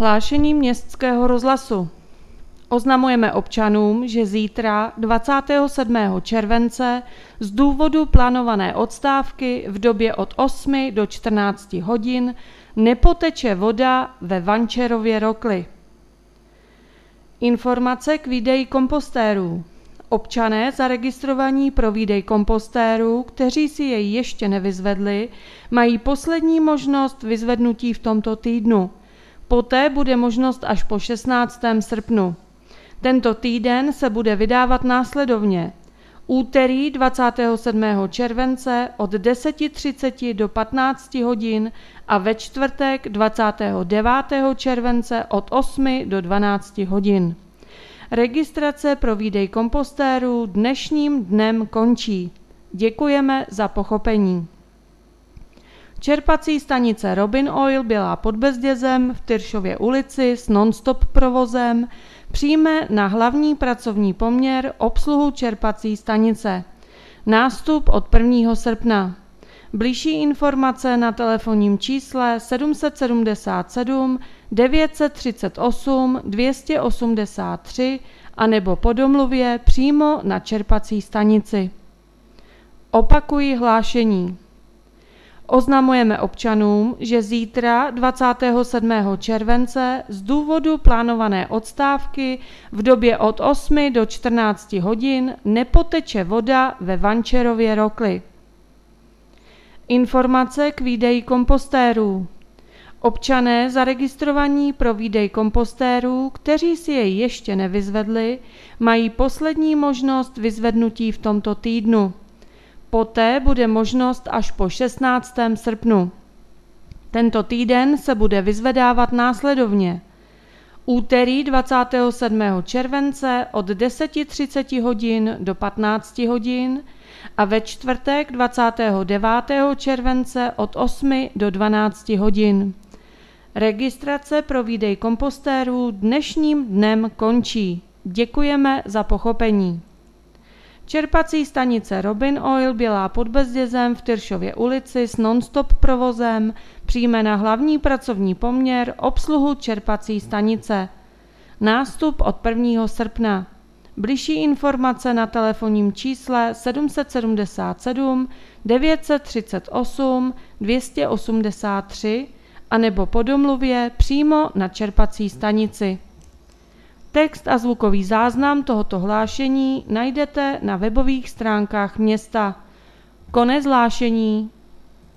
Hlášení Městského rozhlasu. Oznamujeme občanům, že zítra 27. července z důvodu plánované odstávky v době od 8 do 14 hodin nepoteče voda ve Vančerově rokli. Informace k výdeji kompostérů. Občané zaregistrovaní pro výdej kompostérů, kteří si jej ještě nevyzvedli, mají poslední možnost vyzvednutí v tomto týdnu. Poté bude možnost až po 16. srpnu. Tento týden se bude vydávat následovně. Úterý 27. července od 10:30 do 15 hodin a ve čtvrtek 29. července od 8 do 12 hodin. Registrace pro výdej kompostérů dnešním dnem končí. Děkujeme za pochopení. Čerpací stanice Robin Oil byla pod Bezdězem v Tyršově ulici s non-stop provozem, přijme na hlavní pracovní poměr obsluhu čerpací stanice. Nástup od 1. srpna. Bližší informace na telefonním čísle 777 938 283 anebo po domluvě přímo na čerpací stanici. Opakuji hlášení. Oznamujeme občanům, že zítra 27. července z důvodu plánované odstávky v době od 8 do 14 hodin nepoteče voda ve Vančerově rokli. Informace k výdeji kompostérů. Občané zaregistrovaní pro výdej kompostérů, kteří si jej ještě nevyzvedli, mají poslední možnost vyzvednutí v tomto týdnu. Poté bude možnost až po 16. srpnu. Tento týden se bude vyzvedávat následovně. Úterý 27. července od 10:30 hodin do 15 hodin a ve čtvrtek 29. července od 8 do 12 hodin. Registrace pro výdej kompostérů dnešním dnem končí. Děkujeme za pochopení. Čerpací stanice Robin Oil byla pod Bezdězem v Tyršově ulici s non-stop provozem, přijme na hlavní pracovní poměr obsluhu čerpací stanice. Nástup od 1. srpna. Bližší informace na telefonním čísle 777 938 283 anebo po domluvě přímo na čerpací stanici. Text a zvukový záznam tohoto hlášení najdete na webových stránkách města. Konec hlášení.